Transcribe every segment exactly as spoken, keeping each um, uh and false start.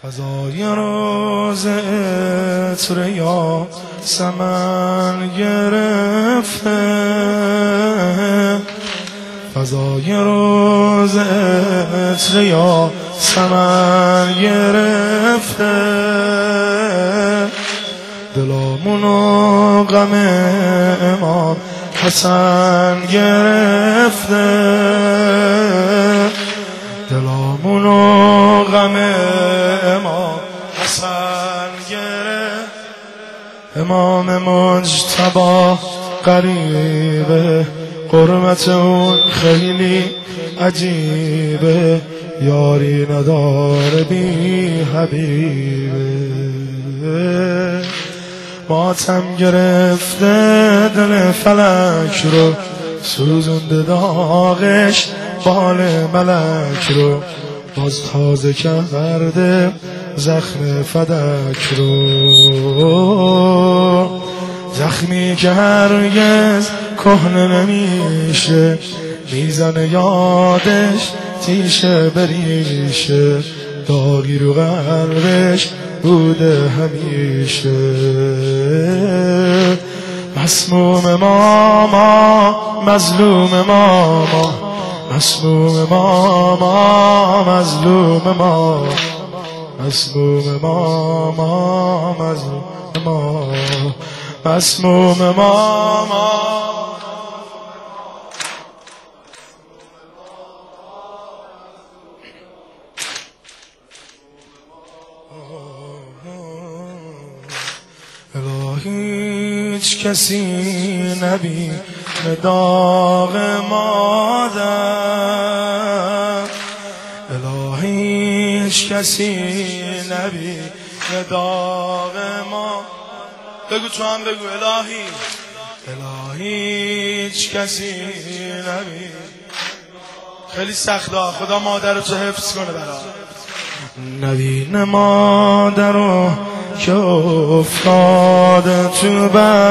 فضای روز عطر یا سمن گرفته، فضای روز عطر یا سمن گرفته، دلامونو غم امام حسن گرفته، دلامونو غم امام حسن گرفته. امام مجتبی قریبه، قربت اون خیلی عجیبه، یاری نداره بی حبیبه. ماتم گرفته دل فلک رو، سوزونده داغش بال ملک رو، باز تازه کرده زخم فدک رو، زخمی که هرگز کهنه نمیشه، میزنه یادش تیشه بریشه، داغی رو قلبش بوده همیشه. مسموم ماما مظلوم ماما، مسموم ماما مظلوم ماما، مسموم ماما مظلوم ماما، مسموم ماما. هیچ کسی نبینه داغ مادر، الهی هیچ کسی نبینه داغ ما. بگو تو هم بگو الهی، الهی هیچ کسی نبینه. خیلی سخته، خدا مادر رو تو حفظ کنه برا. نبینه مادر رو که افتاده تو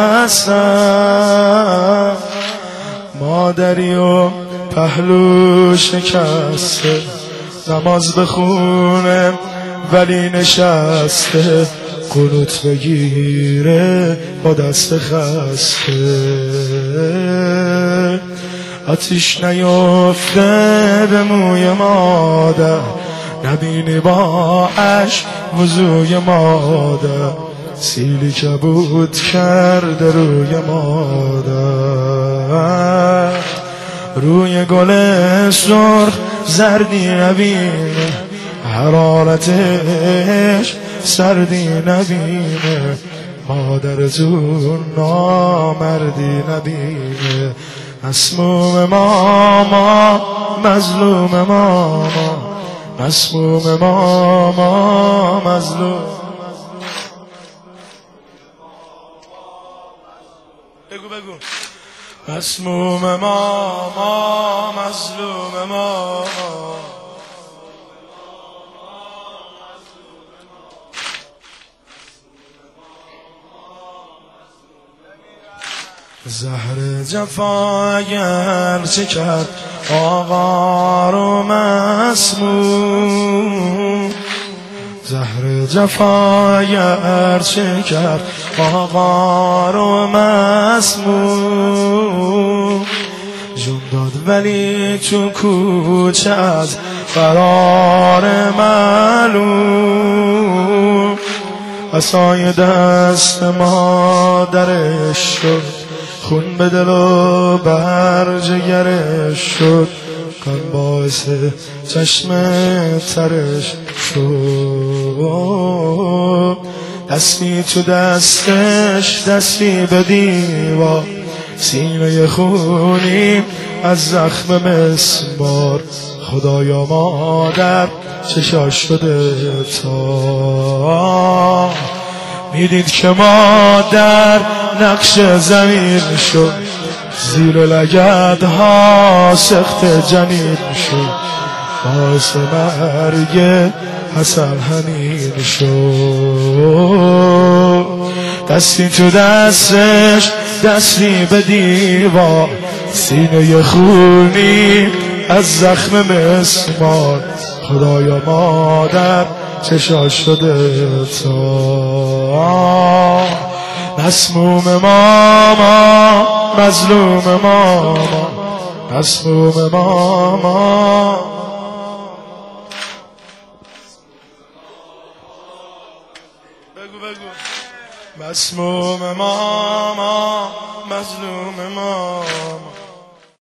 بستر، مادری و پهلو شکسته، نماز بخونه ولی نشسته، قنوت بگیره با دست خسته. آتیش نیفته به موی مادر، نبینی با عشق وضوی مادر، سیلی کبود کرده روی مادر. روی گل سرخ زردی نبینه، حرارتش سردی نبینه، مادرتون نامردی نبینه. مسموم ماما مظلوم ماما، مسموم ماما مظلوم. بگو بگو. مسموم ماما مظلوم ماما، زهر جفا اگر چه کرد آقا رو مسموم، زهر جفا اگر چه کرد آقا رو مسموم، جون داد ولی تو کوچه از قرار معلوم، عصای دست مادرش شد، خون به دل و بر جگرش شد، غم باعث چشم ترش شد. دستی تو دستش دستی به دیوار، سینه خونی از زخم مسمار، خدایا مادر چشاش شده تا، میدید که مادر نقش زمین شد، زیر لگدها سخت جنین شد، باعث مرگ حسن حنین شد. دستی تو دستش دستی به دیوار، سینه خونی از زخم مسمار، خدایا مادر چشا شده تو مسموم ماما مظلوم ماما مسموم ماما بگو بگو مسموم ماما مظلوم ماما